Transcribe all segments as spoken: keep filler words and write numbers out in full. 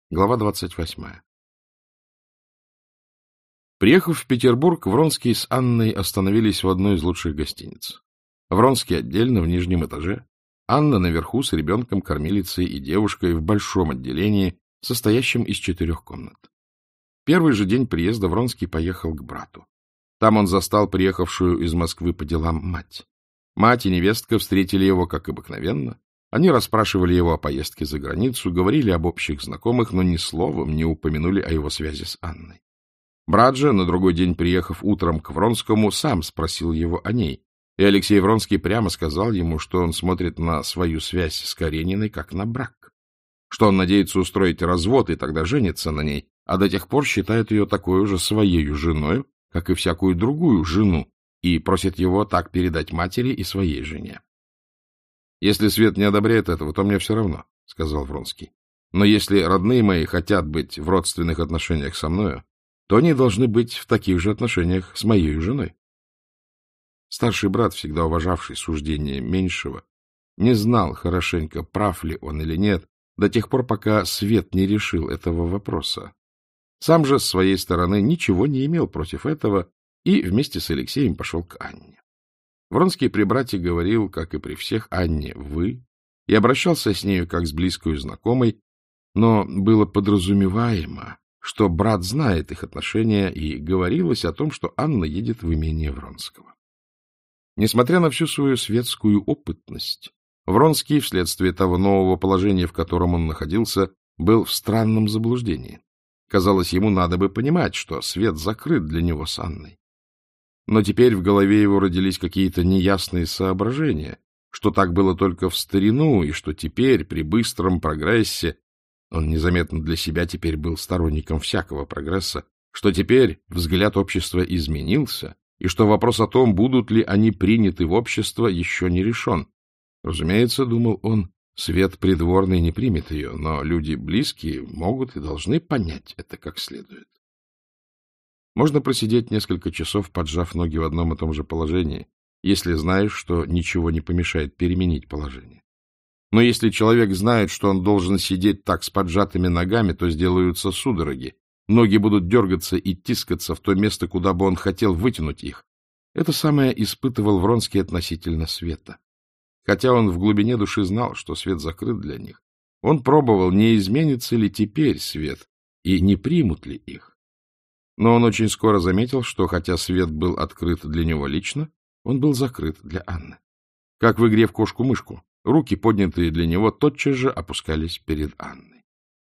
Глава двадцать восьмая. Приехав в Петербург, Вронский с Анной остановились в одной из лучших гостиниц. Вронский отдельно в нижнем этаже, Анна наверху с ребенком, кормилицей и девушкой в большом отделении, состоящем из четырех комнат. Первый же день приезда Вронский поехал к брату. Там он застал приехавшую из Москвы по делам мать. Мать и невестка встретили его, как обыкновенно. Они расспрашивали его о поездке за границу, говорили об общих знакомых, но ни словом не упомянули о его связи с Анной. Брат же, на другой день приехав утром к Вронскому, сам спросил его о ней, и Алексей Вронский прямо сказал ему, что он смотрит на свою связь с Карениной как на брак, что он надеется устроить развод и тогда женится на ней, а до тех пор считает ее такой же своею женою, как и всякую другую жену, и просит его так передать матери и своей жене. — Если Свет не одобряет этого, то мне все равно, — сказал Вронский. — Но если родные мои хотят быть в родственных отношениях со мною, то они должны быть в таких же отношениях с моей женой. Старший брат, всегда уважавший суждение меньшего, не знал хорошенько, прав ли он или нет, до тех пор, пока Свет не решил этого вопроса. Сам же, с своей стороны, ничего не имел против этого и вместе с Алексеем пошел к Анне. Вронский при брате говорил, как и при всех, Анне «вы», и обращался с нею как с близкой знакомой, но было подразумеваемо, что брат знает их отношения, и говорилось о том, что Анна едет в имение Вронского. Несмотря на всю свою светскую опытность, Вронский, вследствие того нового положения, в котором он находился, был в странном заблуждении. Казалось, ему надо бы понимать, что свет закрыт для него с Анной. Но теперь в голове его родились какие-то неясные соображения, что так было только в старину, и что теперь, при быстром прогрессе, он незаметно для себя теперь был сторонником всякого прогресса, что теперь взгляд общества изменился, и что вопрос о том, будут ли они приняты в общество, еще не решен. Разумеется, думал он, свет придворный не примет ее, но люди близкие могут и должны понять это как следует. Можно просидеть несколько часов, поджав ноги в одном и том же положении, если знаешь, что ничего не помешает переменить положение. Но если человек знает, что он должен сидеть так с поджатыми ногами, то сделаются судороги, ноги будут дергаться и тискаться в то место, куда бы он хотел вытянуть их. Это самое испытывал Вронский относительно света. Хотя он в глубине души знал, что свет закрыт для них, он пробовал, не изменится ли теперь свет и не примут ли их. Но он очень скоро заметил, что, хотя свет был открыт для него лично, он был закрыт для Анны. Как в игре в кошку-мышку, руки, поднятые для него, тотчас же опускались перед Анной.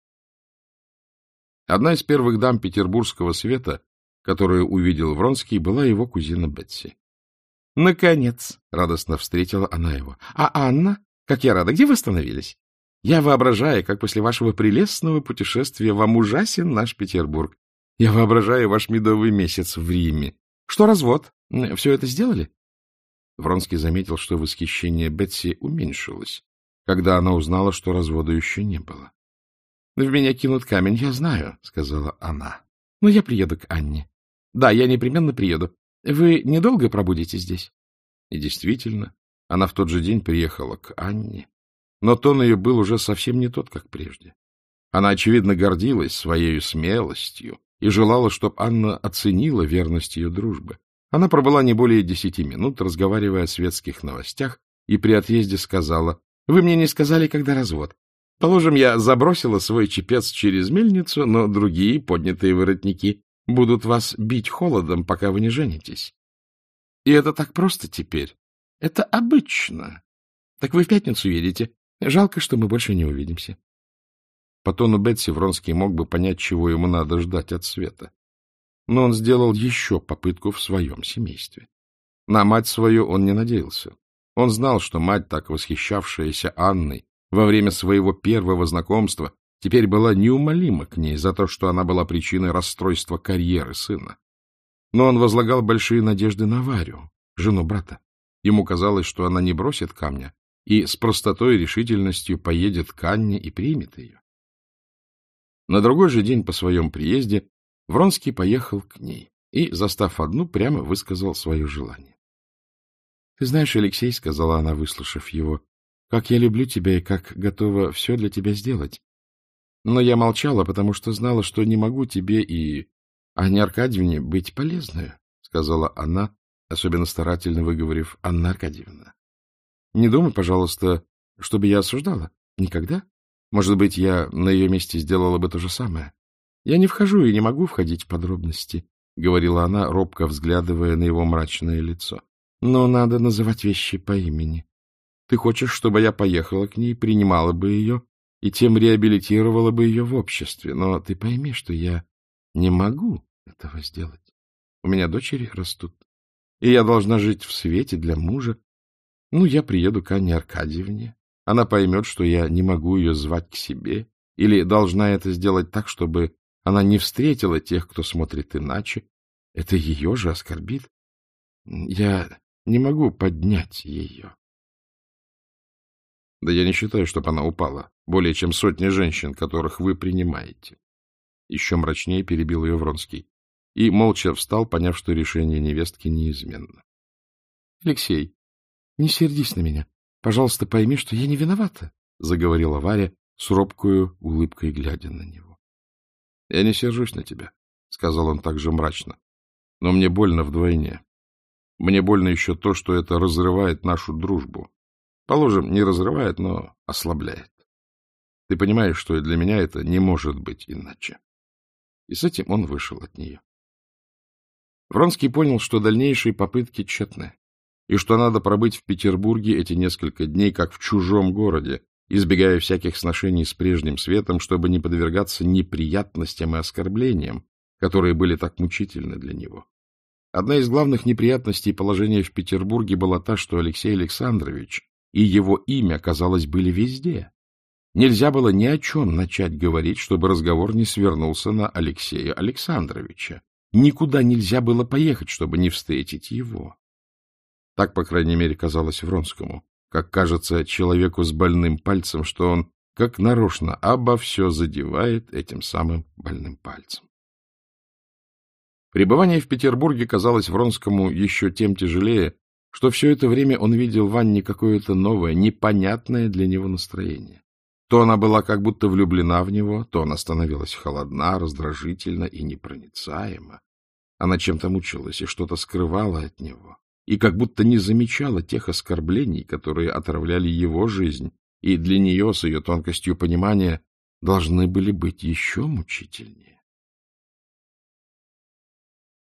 Одна из первых дам петербургского света, которую увидел Вронский, была его кузина Бетси. — Наконец! — радостно встретила она его. — А Анна? Как я рада! Где вы остановились? Я воображаю, как после вашего прелестного путешествия вам ужасен наш Петербург. Я воображаю ваш медовый месяц в Риме. Что развод? Все это сделали? Вронский заметил, что восхищение Бетси уменьшилось, когда она узнала, что развода еще не было. — В меня кинут камень, я знаю, — сказала она. — Но я приеду к Анне. Да, я непременно приеду. Вы недолго пробудете здесь? И действительно, она в тот же день приехала к Анне, но тон ее был уже совсем не тот, как прежде. Она, очевидно, гордилась своей смелостью и желала, чтобы Анна оценила верность ее дружбы. Она пробыла не более десяти минут, разговаривая о светских новостях, и при отъезде сказала: — Вы мне не сказали, когда развод. Положим, я забросила свой чепец через мельницу, но другие поднятые воротники будут вас бить холодом, пока вы не женитесь. И это так просто теперь. Это обычно. Так вы в пятницу едете. Жалко, что мы больше не увидимся. По тону Бетси Вронский мог бы понять, чего ему надо ждать от света. Но он сделал еще попытку в своем семействе. На мать свою он не надеялся. Он знал, что мать, так восхищавшаяся Анной во время своего первого знакомства, теперь была неумолима к ней за то, что она была причиной расстройства карьеры сына. Но он возлагал большие надежды на Варю, жену брата. Ему казалось, что она не бросит камня и с простотой и решительностью поедет к Анне и примет ее. На другой же день по своем приезде Вронский поехал к ней и, застав одну, прямо высказал свое желание. — Ты знаешь, Алексей, — сказала она, выслушав его, — как я люблю тебя и как готова все для тебя сделать. Но я молчала, потому что знала, что не могу тебе и Анне Аркадьевне быть полезной, — сказала она, особенно старательно выговорив Анна Аркадьевна. — Не думай, пожалуйста, чтобы я осуждала. Никогда. Может быть, я на ее месте сделала бы то же самое. Я не вхожу и не могу входить в подробности, — говорила она, робко взглядывая на его мрачное лицо. — Но надо называть вещи по имени. Ты хочешь, чтобы я поехала к ней, принимала бы ее и тем реабилитировала бы ее в обществе. Но ты пойми, что я не могу этого сделать. У меня дочери растут, и я должна жить в свете для мужа. Ну, я приеду к Анне Аркадьевне. Она поймет, что я не могу ее звать к себе, или должна это сделать так, чтобы она не встретила тех, кто смотрит иначе. Это ее же оскорбит. Я не могу поднять ее. Да я не считаю, чтобы она упала. Более чем сотни женщин, которых вы принимаете. Еще мрачнее перебил ее Вронский. И молча встал, поняв, что решение невестки неизменно. — Алексей, не сердись на меня. Пожалуйста, пойми, что я не виновата, — заговорила Варя с робкою улыбкой, глядя на него. — Я не сержусь на тебя, — сказал он также мрачно. — Но мне больно вдвойне. Мне больно еще то, что это разрывает нашу дружбу. Положим, не разрывает, но ослабляет. Ты понимаешь, что и для меня это не может быть иначе. И с этим он вышел от нее. Вронский понял, что дальнейшие попытки тщетны, и что надо пробыть в Петербурге эти несколько дней, как в чужом городе, избегая всяких сношений с прежним светом, чтобы не подвергаться неприятностям и оскорблениям, которые были так мучительны для него. Одна из главных неприятностей положения в Петербурге была та, что Алексей Александрович и его имя, казалось, были везде. Нельзя было ни о чем начать говорить, чтобы разговор не свернулся на Алексея Александровича. Никуда нельзя было поехать, чтобы не встретить его. Так, по крайней мере, казалось Вронскому, как кажется человеку с больным пальцем, что он, как нарочно, обо все задевает этим самым больным пальцем. Пребывание в Петербурге казалось Вронскому еще тем тяжелее, что все это время он видел в Анне какое-то новое, непонятное для него настроение. То она была как будто влюблена в него, то она становилась холодна, раздражительна и непроницаема. Она чем-то мучилась и что-то скрывала от него, и как будто не замечала тех оскорблений, которые отравляли его жизнь, и для нее, с ее тонкостью понимания, должны были быть еще мучительнее.